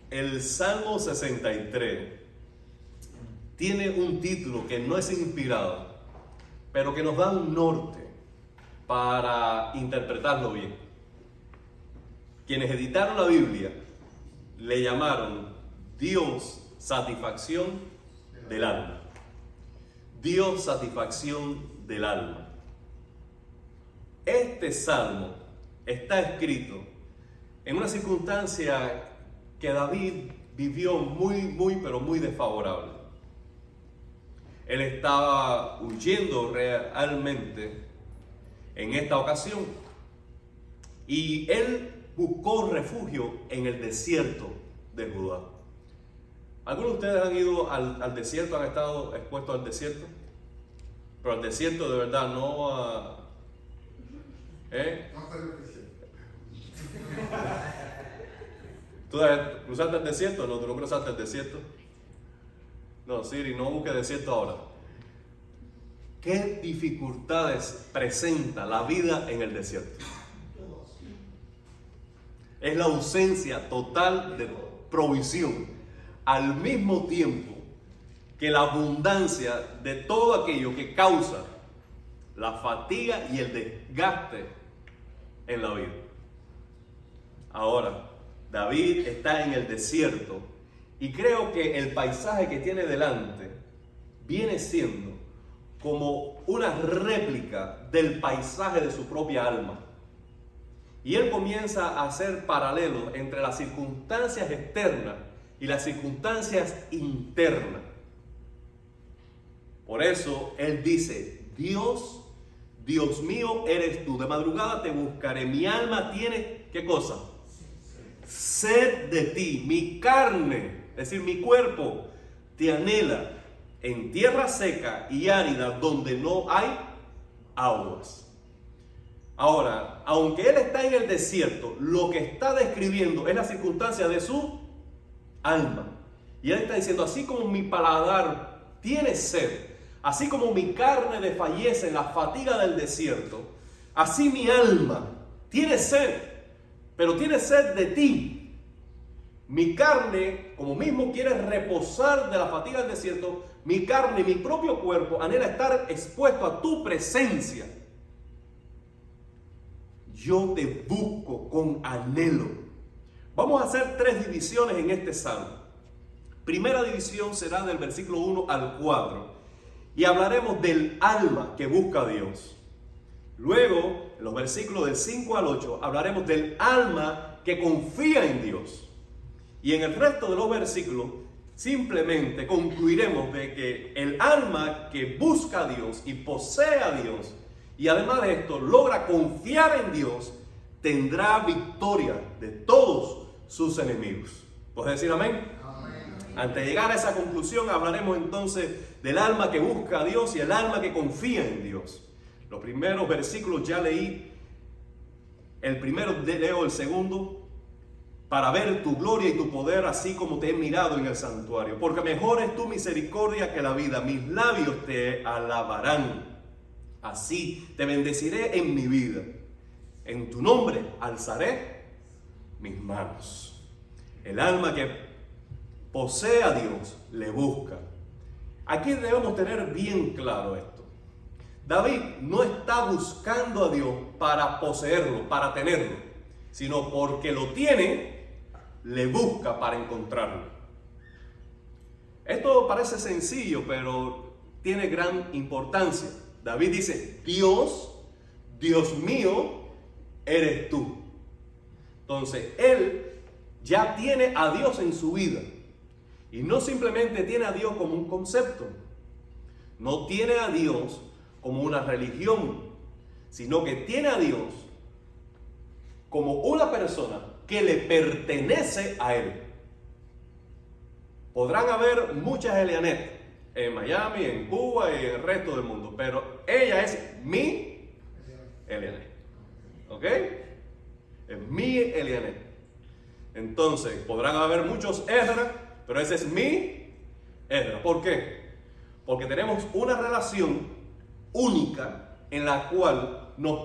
El Salmo 63 tiene un título que no es inspirado, pero que nos da un norte para interpretarlo bien. Quienes editaron la Biblia le llamaron Dios, satisfacción del alma. Dios, satisfacción del alma. Este salmo está escrito en una circunstancia que David vivió pero muy desfavorable. Él estaba huyendo realmente en esta ocasión y él buscó refugio en el desierto de Judá. ¿Algunos de ustedes han ido al desierto, han estado expuestos al desierto? Pero al desierto de verdad, no a... ¿Tú cruzaste el desierto? No, tú no cruzaste el desierto. No, Siri, no busques desierto ahora. ¿Qué dificultades presenta la vida en el desierto? Es la ausencia total de provisión, al mismo tiempo que la abundancia de todo aquello que causa la fatiga y el desgaste en la vida. Ahora, David está en el desierto y creo que el paisaje que tiene delante viene siendo como una réplica del paisaje de su propia alma. Y él comienza a hacer paralelos entre las circunstancias externas y las circunstancias internas. Por eso él dice: Dios, Dios mío eres tú, de madrugada te buscaré, mi alma tiene, ¿qué cosa? Sed de ti, mi carne, es decir, mi cuerpo te anhela en tierra seca y árida donde no hay aguas. Ahora, aunque él está en el desierto, lo que está describiendo es la circunstancia de su alma. Y él está diciendo: así como mi paladar tiene sed, así como mi carne desfallece en la fatiga del desierto, así mi alma tiene sed, pero tiene sed de ti. Mi carne, como mismo quiere reposar de la fatiga del desierto, mi carne, mi propio cuerpo anhela estar expuesto a tu presencia. Yo te busco con anhelo. Vamos a hacer 3 divisiones en este salmo. Primera división será del versículo 1 al 4 y hablaremos del alma que busca a Dios. Luego, en los versículos del 5 al 8, hablaremos del alma que confía en Dios. Y en el resto de los versículos simplemente concluiremos de que el alma que busca a Dios y posee a Dios, y además de esto logra confiar en Dios, tendrá victoria de todos sus enemigos. ¿Puedes decir amén? Amén. Antes de llegar a esa conclusión, hablaremos entonces del alma que busca a Dios y el alma que confía en Dios. Los primeros versículos ya leí. El primero leo el segundo. Para ver tu gloria y tu poder, así como te he mirado en el santuario. Porque mejor es tu misericordia que la vida. Mis labios te alabarán. Así te bendeciré en mi vida. En tu nombre alzaré mis manos. El alma que posee a Dios le busca. Aquí debemos tener bien claro esto. David no está buscando a Dios para poseerlo, para tenerlo, sino porque lo tiene, le busca para encontrarlo. Esto parece sencillo, pero tiene gran importancia. David dice: Dios, Dios mío, eres tú. Entonces, él ya tiene a Dios en su vida. Y no simplemente tiene a Dios como un concepto. No tiene a Dios como una religión, sino que tiene a Dios como una persona que le pertenece a él. Podrán haber muchas Elianet en Miami, en Cuba y en el resto del mundo, pero ella es mi Elianet. ¿Ok? Es mi Elianet. Entonces, podrán haber muchos Esdras, pero ese es mi Esdras. ¿Por qué? Porque tenemos una relación única en la cual nos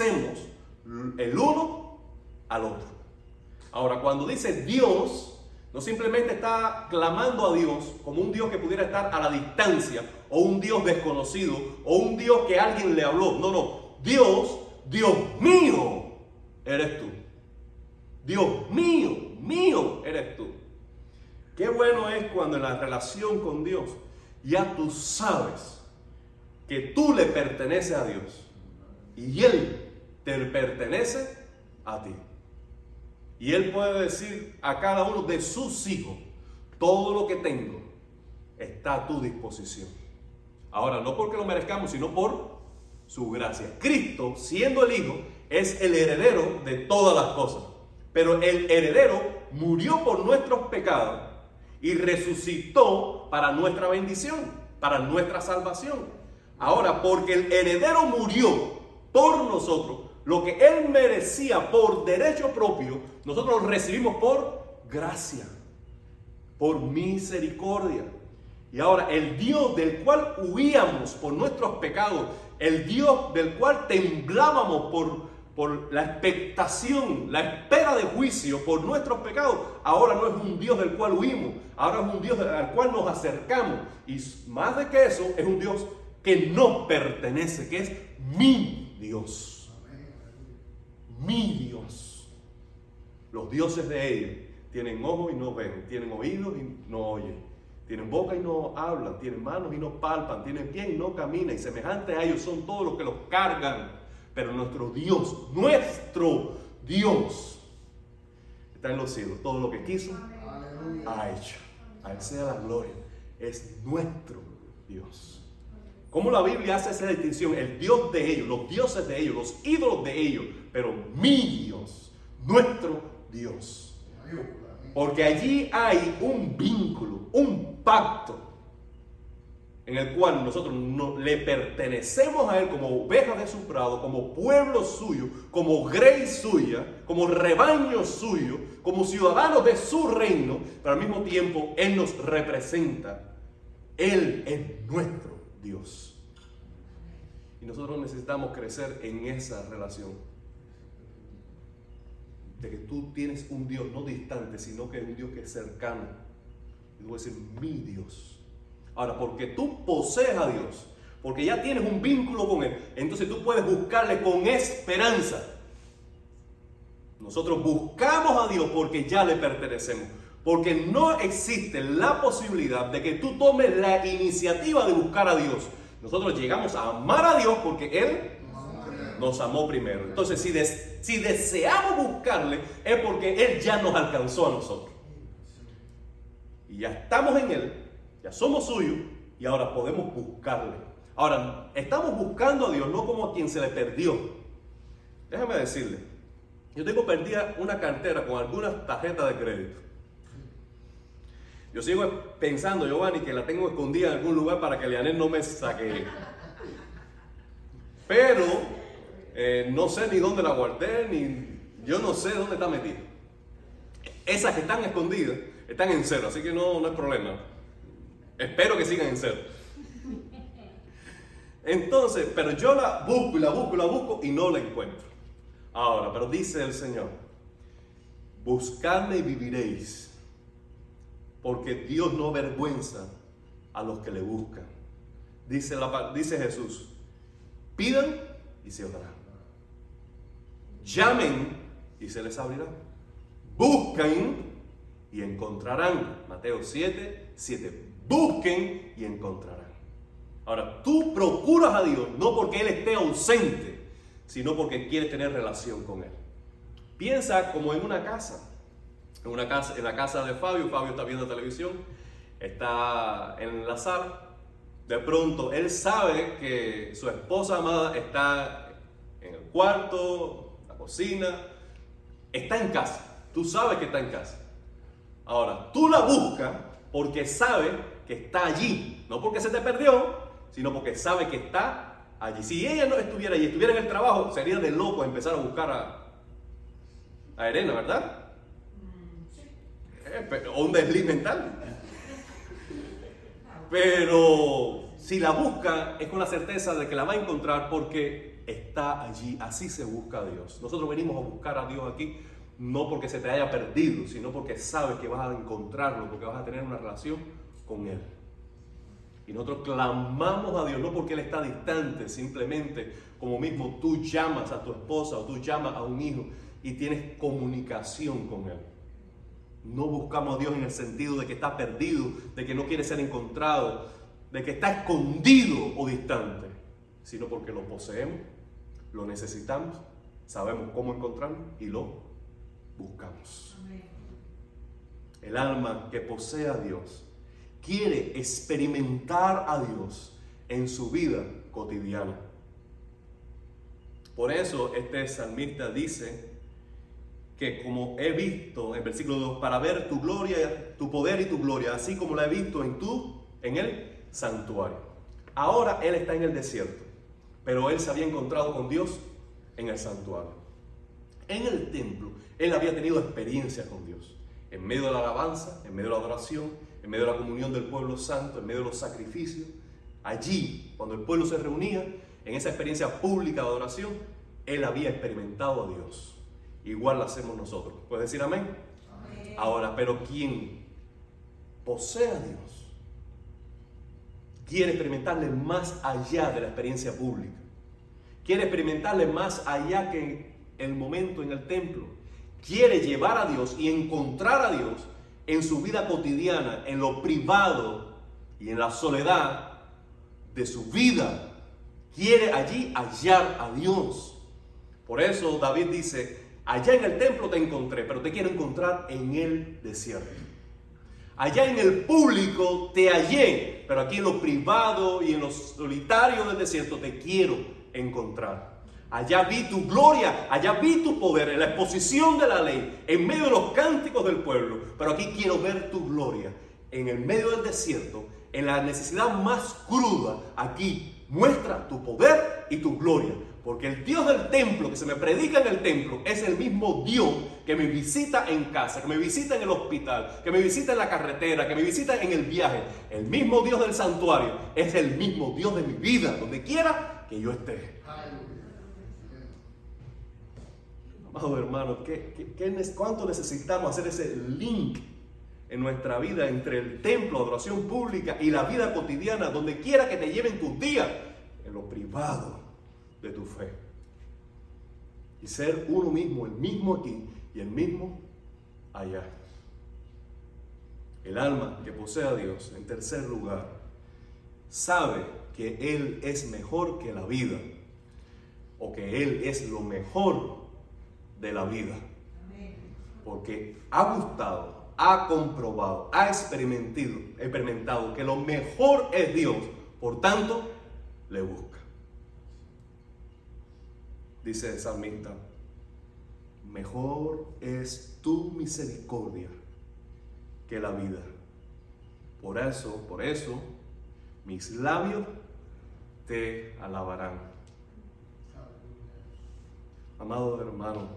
pertenecemos el uno al otro. Ahora, cuando dice Dios, No simplemente está clamando a Dios como un Dios que pudiera estar a la distancia, o un Dios desconocido, o un Dios que alguien le habló. No, no. Dios, Dios mío, eres tú. Dios mío, mío eres tú. Qué bueno es cuando en la relación con Dios ya tú sabes que tú le perteneces a Dios y Él te pertenece a ti. Y Él puede decir a cada uno de sus hijos: todo lo que tengo está a tu disposición. Ahora, no porque lo merezcamos, sino por su gracia. Cristo, siendo el Hijo, es el heredero de todas las cosas. Pero el heredero murió por nuestros pecados y resucitó para nuestra bendición, para nuestra salvación. Ahora, porque el heredero murió por nosotros, lo que Él merecía por derecho propio, nosotros lo recibimos por gracia, por misericordia. Y ahora el Dios del cual huíamos por nuestros pecados, el Dios del cual temblábamos por la expectación, la espera de juicio por nuestros pecados, ahora no es un Dios del cual huimos, ahora es un Dios al cual nos acercamos. Y más de que eso, es un Dios que nos pertenece, que es mi Dios. Mi Dios. Los dioses de ellos tienen ojos y no ven, tienen oídos y no oyen, tienen boca y no hablan, tienen manos y no palpan, tienen pie y no caminan, y semejantes a ellos son todos los que los cargan. Pero nuestro Dios está en los cielos. Todo lo que quiso, ha hecho. A Él sea la gloria. Es nuestro Dios. ¿Cómo la Biblia hace esa distinción? El Dios de ellos, los dioses de ellos, los ídolos de ellos, pero mi Dios, nuestro Dios. Porque allí hay un vínculo, un pacto, en el cual nosotros le pertenecemos a Él como ovejas de su prado, como pueblo suyo, como grey suya, como rebaño suyo, como ciudadanos de su reino, pero al mismo tiempo Él nos representa. Él es nuestro Dios. Y nosotros necesitamos crecer en esa relación. De que tú tienes un Dios no distante, sino que es un Dios que es cercano. Y tú vas a decir, mi Dios. Ahora, porque tú posees a Dios, porque ya tienes un vínculo con Él, entonces tú puedes buscarle con esperanza. Nosotros buscamos a Dios porque ya le pertenecemos. Porque no existe la posibilidad de que tú tomes la iniciativa de buscar a Dios. Nosotros llegamos a amar a Dios porque Él nos amó primero. Entonces, si deseamos buscarle, es porque Él ya nos alcanzó a nosotros. Y ya estamos en Él, ya somos suyos, y ahora podemos buscarle. Ahora, estamos buscando a Dios no como a quien se le perdió. Déjame decirle, yo tengo perdida una cartera con algunas tarjetas de crédito. Yo sigo pensando, Giovanni, que la tengo escondida en algún lugar para que Leanel no me saque. Pero no sé ni dónde la guardé, ni yo no sé dónde está metida. Esas que están escondidas están en cero, así que no hay problema. Espero que sigan en cero. Entonces, pero yo la busco y la busco y la busco y no la encuentro. Ahora, pero dice el Señor, buscadme y viviréis. Porque Dios no avergüenza a los que le buscan. Dice Jesús, pidan y se os dará. Llamen y se les abrirá. Busquen y encontrarán. Mateo 7:7. Busquen y encontrarán. Ahora, tú procuras a Dios no porque Él esté ausente, sino porque quieres tener relación con Él. Piensa como en una casa. En la casa de Fabio está viendo televisión, está en la sala. De pronto él sabe que su esposa amada está en el cuarto, la cocina, está en casa. Tú sabes que está en casa. Ahora, tú la buscas porque sabe que está allí, no porque se te perdió, sino porque sabe que está allí. Si ella no estuviera allí, estuviera en el trabajo, sería de loco empezar a buscar a Irene, ¿verdad? O un desliz mental. Pero si la busca es con la certeza de que la va a encontrar porque está allí. Así se busca a Dios. Nosotros venimos a buscar a Dios aquí no porque se te haya perdido, sino porque sabes que vas a encontrarlo, porque vas a tener una relación con Él. Y nosotros clamamos a Dios, no porque Él está distante, simplemente como mismo tú llamas a tu esposa o tú llamas a un hijo y tienes comunicación con Él. No buscamos a Dios en el sentido de que está perdido, de que no quiere ser encontrado, de que está escondido o distante, sino porque lo poseemos, lo necesitamos, sabemos cómo encontrarlo y lo buscamos. Amén. El alma que posee a Dios quiere experimentar a Dios en su vida cotidiana. Por eso este salmista dice que como he visto, en versículo 2, para ver tu gloria, tu poder y tu gloria, así como la he visto en el santuario. Ahora él está en el desierto, pero él se había encontrado con Dios en el santuario. En el templo, él había tenido experiencias con Dios. En medio de la alabanza, en medio de la adoración, en medio de la comunión del pueblo santo, en medio de los sacrificios. Allí, cuando el pueblo se reunía, en esa experiencia pública de adoración, él había experimentado a Dios. Igual lo hacemos nosotros. ¿Puedes decir amén? Amén. Ahora, pero quien posee a Dios quiere experimentarle más allá de la experiencia pública. Quiere experimentarle más allá que el momento en el templo. Quiere llevar a Dios y encontrar a Dios en su vida cotidiana, en lo privado y en la soledad de su vida. Quiere allí hallar a Dios. Por eso David dice, allá en el templo te encontré, pero te quiero encontrar en el desierto. Allá en el público te hallé, pero aquí en lo privado y en lo solitario del desierto te quiero encontrar. Allá vi tu gloria, allá vi tu poder, en la exposición de la ley, en medio de los cánticos del pueblo. Pero aquí quiero ver tu gloria, en el medio del desierto, en la necesidad más cruda. Aquí muestra tu poder y tu gloria. Porque el Dios del templo, que se me predica en el templo, es el mismo Dios que me visita en casa, que me visita en el hospital, que me visita en la carretera, que me visita en el viaje. El mismo Dios del santuario es el mismo Dios de mi vida, donde quiera que yo esté. Amado hermano, ¿cuánto necesitamos hacer ese link en nuestra vida entre el templo, adoración pública y la vida cotidiana, donde quiera que te lleven tus días, en lo privado de tu fe? Y ser uno mismo, el mismo aquí y el mismo allá. El alma que posee a Dios, en tercer lugar, sabe que Él es mejor que la vida, o que Él es lo mejor de la vida. Porque ha gustado, ha comprobado, ha experimentado que lo mejor es Dios, por tanto, le busca. Dice el salmista, mejor es tu misericordia que la vida. Por eso, mis labios te alabarán. Amado hermano,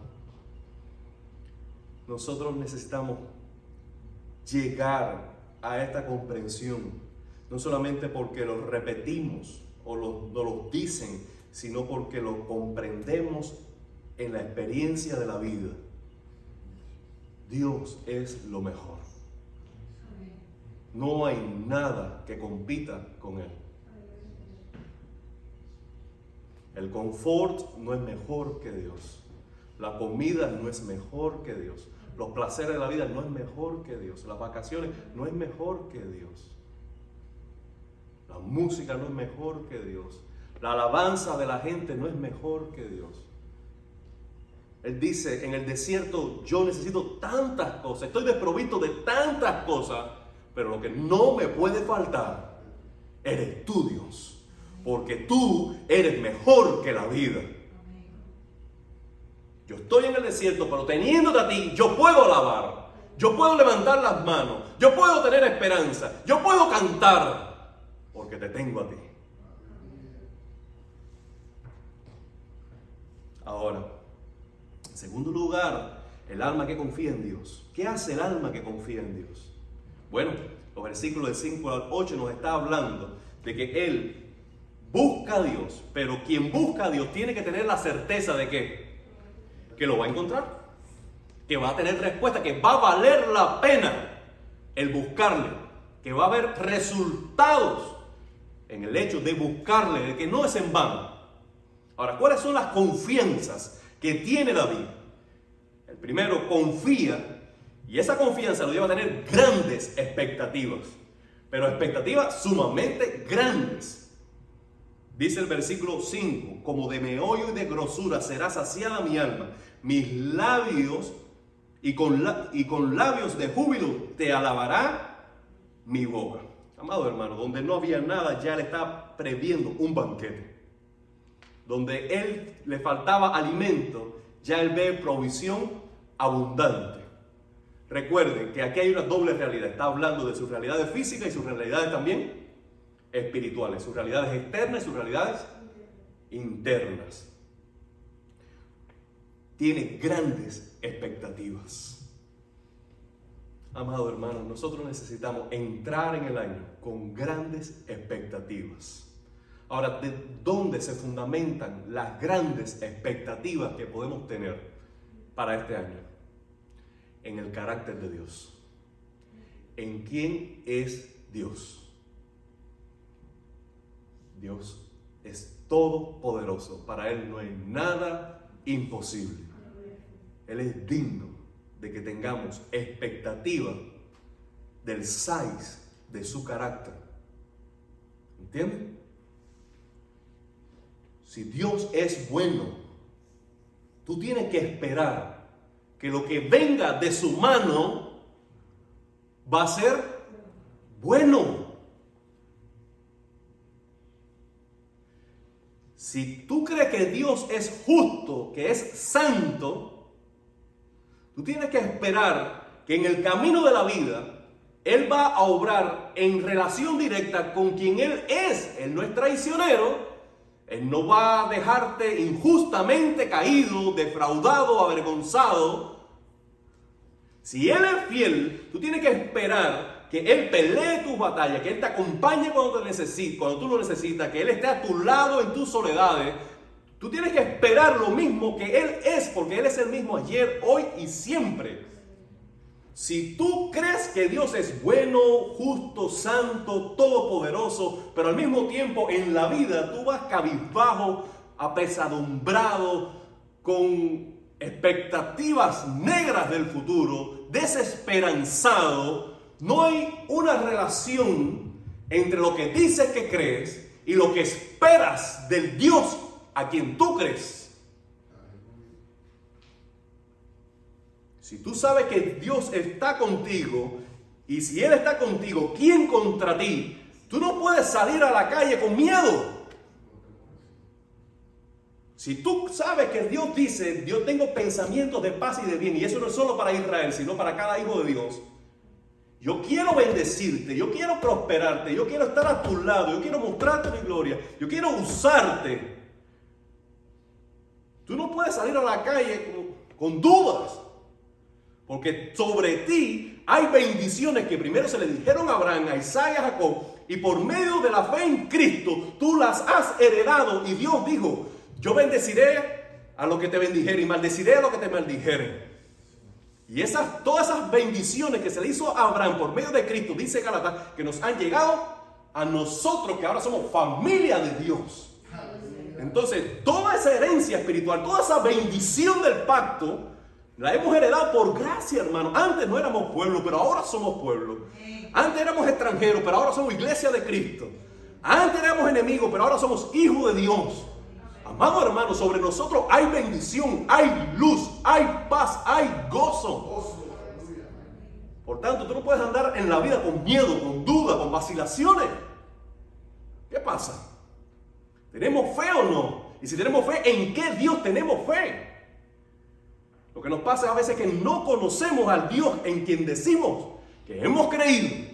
nosotros necesitamos llegar a esta comprensión, no solamente porque lo repetimos o nos lo dicen, sino porque lo comprendemos en la experiencia de la vida. Dios es lo mejor. No hay nada que compita con Él. El confort no es mejor que Dios. La comida no es mejor que Dios. Los placeres de la vida no es mejor que Dios. Las vacaciones no es mejor que Dios. La música no es mejor que Dios. La alabanza de la gente no es mejor que Dios. Él dice, en el desierto yo necesito tantas cosas, estoy desprovisto de tantas cosas, pero lo que no me puede faltar eres tú, Dios, porque tú eres mejor que la vida. Yo estoy en el desierto, pero teniéndote a ti, yo puedo alabar, yo puedo levantar las manos, yo puedo tener esperanza, yo puedo cantar, porque te tengo a ti. Ahora, en segundo lugar, el alma que confía en Dios. ¿Qué hace el alma que confía en Dios? Bueno, los versículos del 5 al 8 nos está hablando de que él busca a Dios, pero quien busca a Dios tiene que tener la certeza de que lo va a encontrar. que va a tener respuesta, que va a valer la pena el buscarle, que va a haber resultados en el hecho de buscarle, de que no es en vano. Ahora, ¿cuáles son las confianzas que tiene David? El primero, confía, y esa confianza lo lleva a tener grandes expectativas, pero expectativas sumamente grandes. Dice el versículo 5, como de meollo y de grosura será saciada mi alma, mis labios y con labios de júbilo te alabará mi boca. Amado hermano, donde no había nada, ya le está previendo un banquete. Donde él le faltaba alimento, ya él ve provisión abundante. Recuerden que aquí hay una doble realidad. Está hablando de sus realidades físicas y sus realidades también espirituales. Sus realidades externas y sus realidades internas. Tiene grandes expectativas. Amado hermano, nosotros necesitamos entrar en el año con grandes expectativas. Ahora, ¿de dónde se fundamentan las grandes expectativas que podemos tener para este año? En el carácter de Dios. ¿En quién es Dios? Dios es todopoderoso. Para Él no hay nada imposible. Él es digno de que tengamos expectativa del size de su carácter. ¿Entienden? Si Dios es bueno, tú tienes que esperar que lo que venga de su mano va a ser bueno. Si tú crees que Dios es justo, que es santo, tú tienes que esperar que en el camino de la vida Él va a obrar en relación directa con quien Él es. Él no es traicionero. Él no va a dejarte injustamente caído, defraudado, avergonzado. Si Él es fiel, tú tienes que esperar que Él pelee tus batallas, que Él te acompañe cuando tú lo necesitas, que Él esté a tu lado en tus soledades. Tú tienes que esperar lo mismo que Él es, porque Él es el mismo ayer, hoy y siempre. Si tú crees que Dios es bueno, justo, santo, todopoderoso, pero al mismo tiempo en la vida tú vas cabizbajo, apesadumbrado, con expectativas negras del futuro, desesperanzado, no hay una relación entre lo que dices que crees y lo que esperas del Dios a quien tú crees. Si tú sabes que Dios está contigo, y si Él está contigo, ¿quién contra ti? Tú no puedes salir a la calle con miedo. Si tú sabes que Dios dice, yo tengo pensamientos de paz y de bien, y eso no es solo para Israel, sino para cada hijo de Dios. Yo quiero bendecirte, yo quiero prosperarte, yo quiero estar a tu lado, yo quiero mostrarte mi gloria, yo quiero usarte. Tú no puedes salir a la calle con dudas. Porque sobre ti hay bendiciones que primero se le dijeron a Abraham, a Isaac y a Jacob, y por medio de la fe en Cristo tú las has heredado. Y Dios dijo, yo bendeciré a los que te bendijeren y maldeciré a los que te maldijeren. Y todas esas bendiciones que se le hizo a Abraham por medio de Cristo, dice Gálatas, que nos han llegado a nosotros que ahora somos familia de Dios. Entonces, toda esa herencia espiritual, toda esa bendición del pacto, la hemos heredado por gracia, hermano. Antes no éramos pueblo, pero ahora somos pueblo. Antes éramos extranjeros, pero ahora somos iglesia de Cristo. Antes éramos enemigos, pero ahora somos hijos de Dios. Amado hermano, sobre nosotros hay bendición, hay luz, hay paz, hay gozo. Por tanto, tú no puedes andar en la vida con miedo, con duda, con vacilaciones. ¿Qué pasa? ¿Tenemos fe o no? Y si tenemos fe, ¿en qué Dios tenemos fe? Lo que nos pasa a veces es que no conocemos al Dios en quien decimos que hemos creído.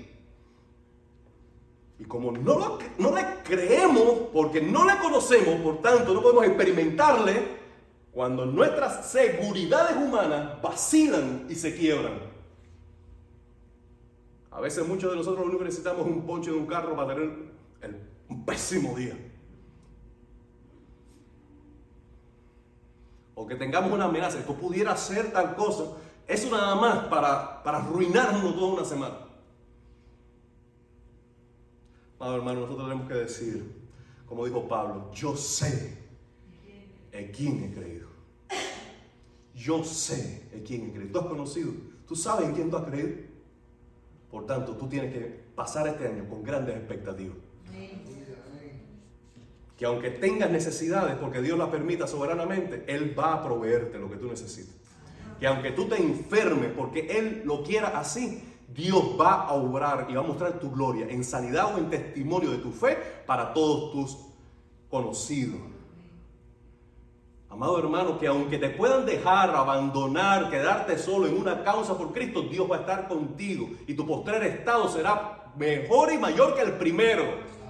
Y como no le creemos porque no le conocemos, por tanto no podemos experimentarle, cuando nuestras seguridades humanas vacilan y se quiebran. A veces muchos de nosotros lo único que necesitamos es un ponche de un carro para tener un pésimo día. O que tengamos una amenaza, esto pudiera ser tal cosa. Eso nada más para arruinarnos toda una semana. Amado hermano, nosotros tenemos que decir, como dijo Pablo, yo sé en quién he creído. Yo sé en quién he creído. Tú has conocido, tú sabes en quién tú has creído. Por tanto, tú tienes que pasar este año con grandes expectativas. Que aunque tengas necesidades, porque Dios las permita soberanamente, Él va a proveerte lo que tú necesitas. Que aunque tú te enfermes, porque Él lo quiera así, Dios va a obrar y va a mostrar tu gloria en sanidad o en testimonio de tu fe para todos tus conocidos. Amado hermano, que aunque te puedan dejar, abandonar, quedarte solo en una causa por Cristo, Dios va a estar contigo y tu postrer estado será mejor y mayor que el primero.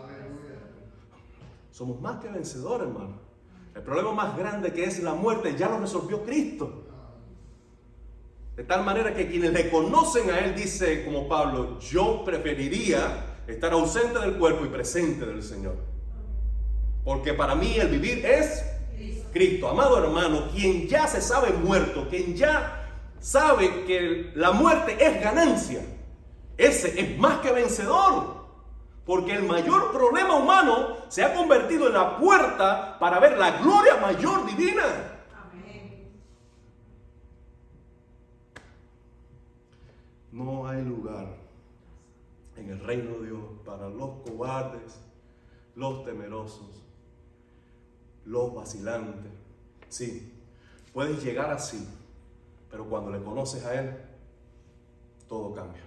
Somos más que vencedores, hermano. El problema más grande, que es la muerte, ya lo resolvió Cristo. De tal manera que quienes le conocen a Él, dice como Pablo, yo preferiría estar ausente del cuerpo y presente del Señor. Porque para mí el vivir es Cristo. Amado hermano, quien ya se sabe muerto, quien ya sabe que la muerte es ganancia, ese es más que vencedor. Porque el mayor problema humano se ha convertido en la puerta para ver la gloria mayor divina. Amén. No hay lugar en el reino de Dios para los cobardes, los temerosos, los vacilantes. Sí, puedes llegar así, pero cuando le conoces a Él, todo cambia.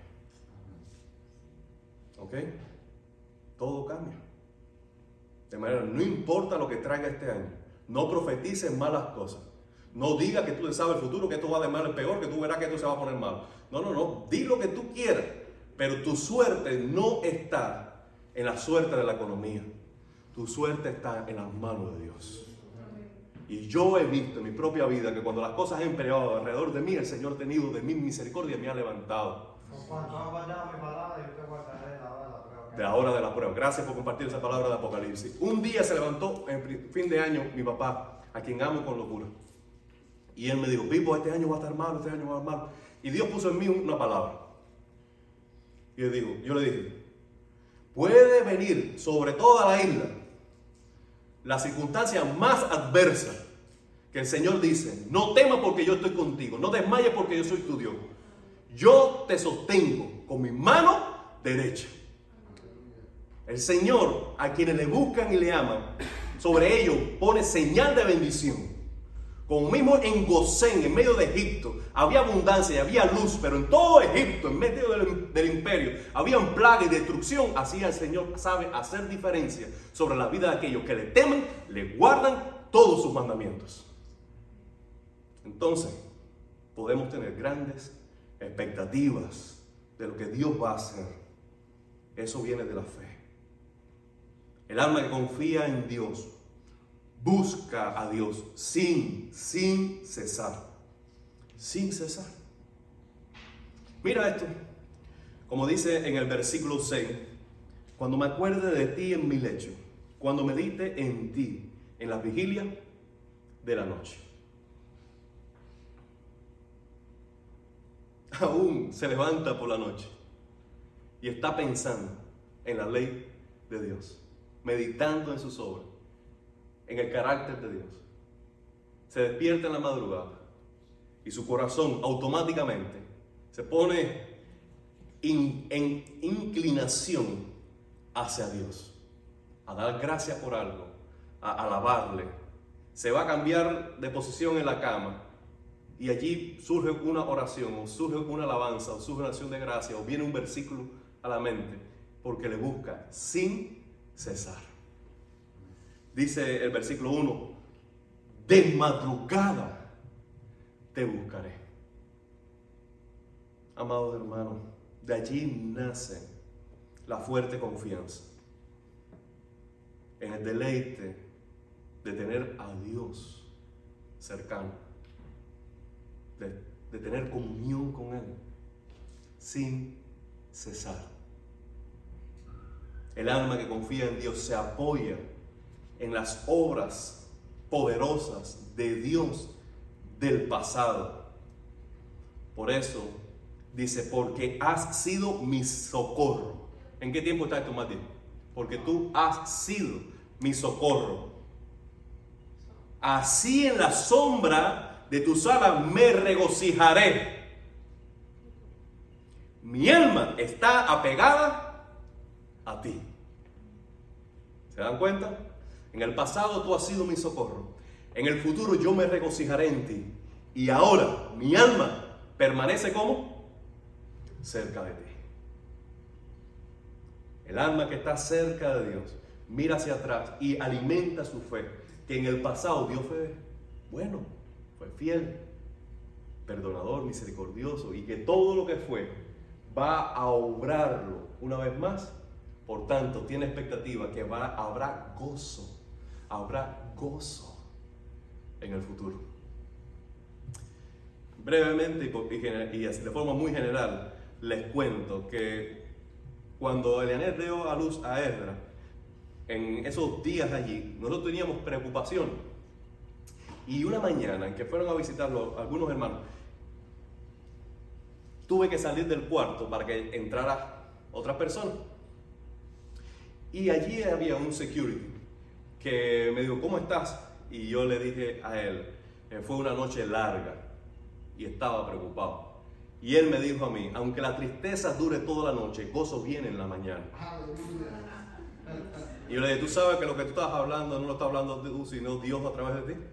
¿Ok? Todo cambia. De manera, no importa lo que traiga este año, no profetices malas cosas. No digas que tú sabes el futuro, que esto va de mal en peor, que tú verás que esto se va a poner mal. No. Di lo que tú quieras, pero tu suerte no está en la suerte de la economía. Tu suerte está en las manos de Dios. Y yo he visto en mi propia vida que cuando las cosas han empeorado alrededor de mí, el Señor ha tenido de mí misericordia y me ha levantado. De la hora de la prueba. Gracias por compartir esa palabra de Apocalipsis. Un día se levantó en fin de año mi papá, a quien amo con locura. Y él me dijo, Pipo, este año va a estar malo, este año va a estar malo. Y Dios puso en mí una palabra. Y yo le dije, puede venir sobre toda la isla la circunstancia más adversa, que el Señor dice, no temas porque yo estoy contigo, no desmayes porque yo soy tu Dios. Yo te sostengo con mi mano derecha. El Señor, a quienes le buscan y le aman, sobre ellos pone señal de bendición. Como mismo en Gosén, en medio de Egipto, había abundancia y había luz, pero en todo Egipto, en medio del imperio, había plaga y destrucción. Así el Señor sabe hacer diferencia sobre la vida de aquellos que le temen, le guardan todos sus mandamientos. Entonces, podemos tener grandes expectativas de lo que Dios va a hacer. Eso viene de la fe. El alma que confía en Dios busca a Dios sin cesar. Sin cesar. Mira esto. Como dice en el versículo 6. Cuando me acuerde de ti en mi lecho. Cuando medite en ti en la vigilia de la noche. Aún se levanta por la noche y está pensando en la ley de Dios. Meditando en sus obras. En el carácter de Dios. Se despierta en la madrugada y su corazón automáticamente se pone en inclinación hacia Dios, a dar gracias por algo, a alabarle. Se va a cambiar de posición en la cama y allí surge una oración, o surge una alabanza, o surge una acción de gracia, o viene un versículo a la mente, porque le busca sin cesar. Dice el versículo 1, de madrugada te buscaré. Amados hermanos, de allí nace la fuerte confianza en el deleite de tener a Dios cercano, de tener comunión con Él sin cesar. El alma que confía en Dios se apoya en las obras poderosas de Dios del pasado. Por eso dice, porque has sido mi socorro. ¿En qué tiempo está esto, Mati? Porque tú has sido mi socorro. Así en la sombra de tus alas me regocijaré. Mi alma está apegada a ti. ¿Se dan cuenta? En el pasado tú has sido mi socorro. En el futuro yo me regocijaré en ti. Y ahora mi alma permanece como cerca de ti. El alma que está cerca de Dios mira hacia atrás y alimenta su fe. Que en el pasado Dios fue bueno, fue fiel, perdonador, misericordioso, y que todo lo que fue va a obrarlo una vez más. Por tanto, tiene expectativa que habrá gozo en el futuro. Brevemente y de forma muy general, les cuento que cuando Elianet dio a luz a Ezra, en esos días allí, nosotros teníamos preocupación. Y una mañana en que fueron a visitarlo algunos hermanos, tuve que salir del cuarto para que entrara otra persona. Y allí había un security que me dijo, ¿cómo estás? Y yo le dije a él, fue una noche larga y estaba preocupado. Y él me dijo a mí, aunque la tristeza dure toda la noche, gozo viene en la mañana. Y yo le dije, ¿tú sabes que lo que tú estás hablando no lo está hablando tú, sino Dios a través de ti?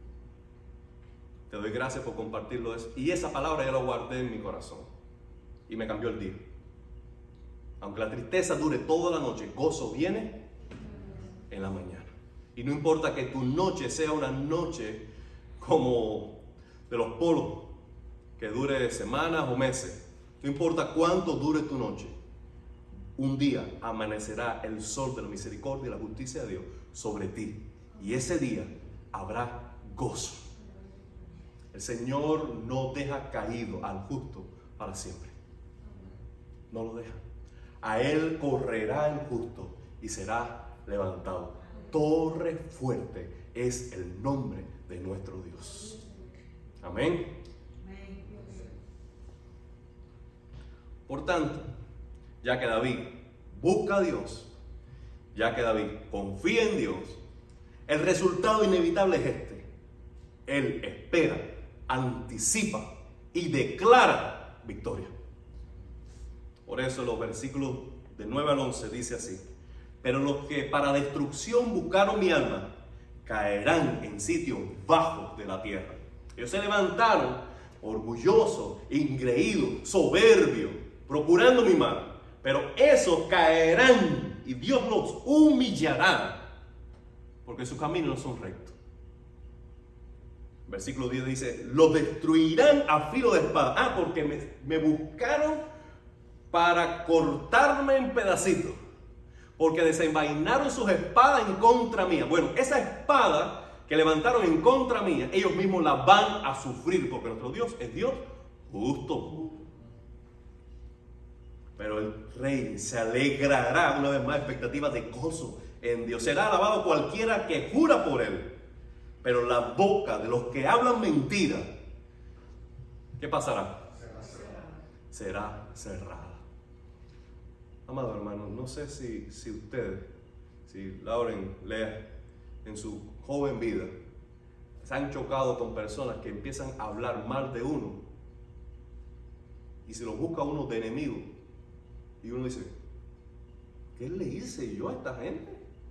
Te doy gracias por compartirlo eso. Y esa palabra yo la guardé en mi corazón. Y me cambió el día. Aunque la tristeza dure toda la noche, gozo viene en la mañana. Y no importa que tu noche sea una noche como de los polos, que dure semanas o meses. No importa cuánto dure tu noche. Un día amanecerá el sol de la misericordia y la justicia de Dios sobre ti. Y ese día habrá gozo. El Señor no deja caído al justo para siempre. No lo deja. A Él correrá el justo y será levantado. Torre fuerte es el nombre de nuestro Dios. Amén. Por tanto, ya que David busca a Dios, ya que David confía en Dios, el resultado inevitable es este. Él espera, anticipa y declara victoria. Por eso los versículos de 9 al 11 dice así: pero los que para destrucción buscaron mi alma caerán en sitios bajos de la tierra. Ellos se levantaron orgullosos, ingreídos, soberbios, procurando mi mal. Pero esos caerán y Dios los humillará, porque sus caminos no son rectos. Versículo 10 dice: los destruirán a filo de espada. Porque me buscaron para cortarme en pedacitos, porque desenvainaron sus espadas en contra mía. Bueno, esa espada que levantaron en contra mía, ellos mismos la van a sufrir, porque nuestro Dios es Dios justo. Pero el rey se alegrará, una vez más, expectativa de gozo en Dios. Será alabado cualquiera que jura por él. Pero la boca de los que hablan mentira, ¿qué pasará? Será cerrada. Amado hermano, no sé si ustedes, si Lauren, Lea, en su joven vida, se han chocado con personas que empiezan a hablar mal de uno y se los busca uno de enemigo. Y uno dice, ¿qué le hice yo a esta gente?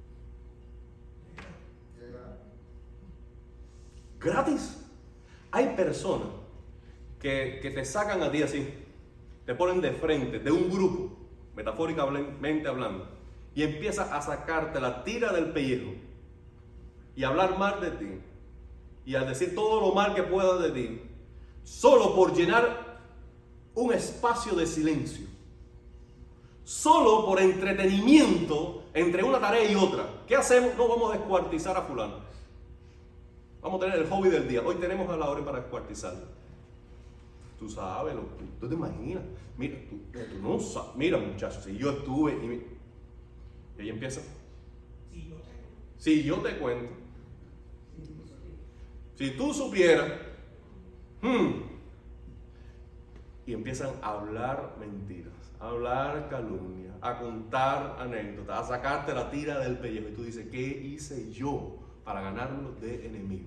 Gratis. Hay personas que te sacan a ti así, te ponen de frente de un grupo, metafóricamente hablando, y empiezan a sacarte la tira del pellejo y a hablar mal de ti y a decir todo lo mal que pueda de ti, solo por llenar un espacio de silencio. Solo por entretenimiento entre una tarea y otra. ¿Qué hacemos? No vamos a descuartizar a fulano. Vamos a tener el hobby del día. Hoy tenemos a Lauren para descuartizarlo. Tú sabes, tú te imaginas. Mira, tú no sabes. Mira, muchachos, si yo estuve y ella empieza. Si yo te cuento. Si tú supieras. y empiezan a hablar mentiras, a hablar calumnia, a contar anécdotas, a sacarte la tira del pellejo. Y tú dices, ¿qué hice yo para ganarlo de enemigo?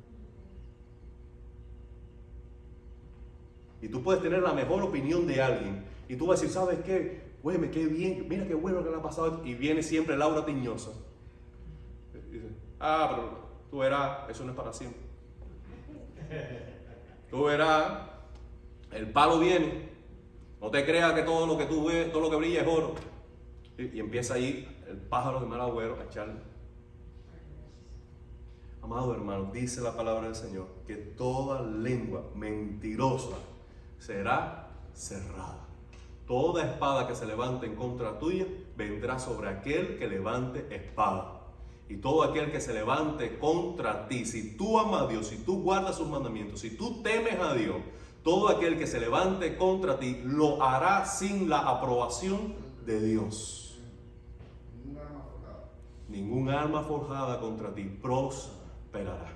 Y tú puedes tener la mejor opinión de alguien y tú vas a decir, ¿sabes qué? Güey, qué bien, mira qué bueno que le ha pasado. Y viene siempre Laura Tiñosa. Y dice, pero tú verás, eso no es para siempre. Tú verás, el palo viene. No te creas que todo lo que tú ves, todo lo que brilla es oro. Y empieza ahí el pájaro de mal agüero a echarle. Amado hermano, dice la palabra del Señor que toda lengua mentirosa será cerrada. Toda espada que se levante en contra tuya vendrá sobre aquel que levante espada. Y todo aquel que se levante contra ti, si tú amas a Dios, si tú guardas sus mandamientos, si tú temes a Dios, todo aquel que se levante contra ti lo hará sin la aprobación de Dios. Ningún arma forjada contra ti prosperará.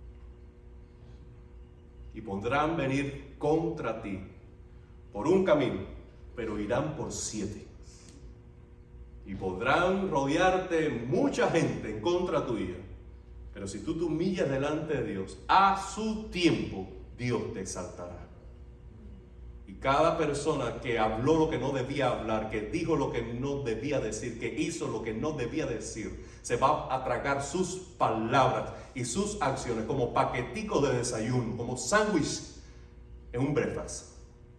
Y podrán venir contra ti por un camino, pero irán por 7. Y podrán rodearte mucha gente en contra tuya, pero si tú te humillas delante de Dios, a su tiempo Dios te exaltará. Y cada persona que habló lo que no debía hablar, que dijo lo que no debía decir, que hizo lo que no debía decir, se va a tragar sus palabras y sus acciones como paqueticos de desayuno, como sándwich en un breakfast.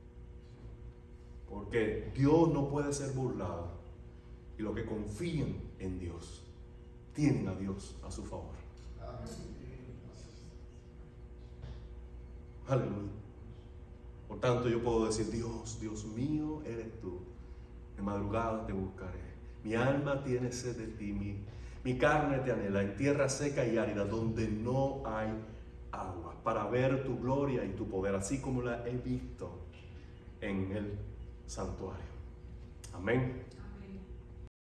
Porque Dios no puede ser burlado. Y los que confían en Dios tienen a Dios a su favor. Aleluya. Por tanto yo puedo decir, Dios, Dios mío eres tú. De madrugada te buscaré. Mi alma tiene sed de ti. Mi carne te anhela en tierra seca y árida donde no hay agua, para ver tu gloria y tu poder, así como la he visto en el santuario. Amén.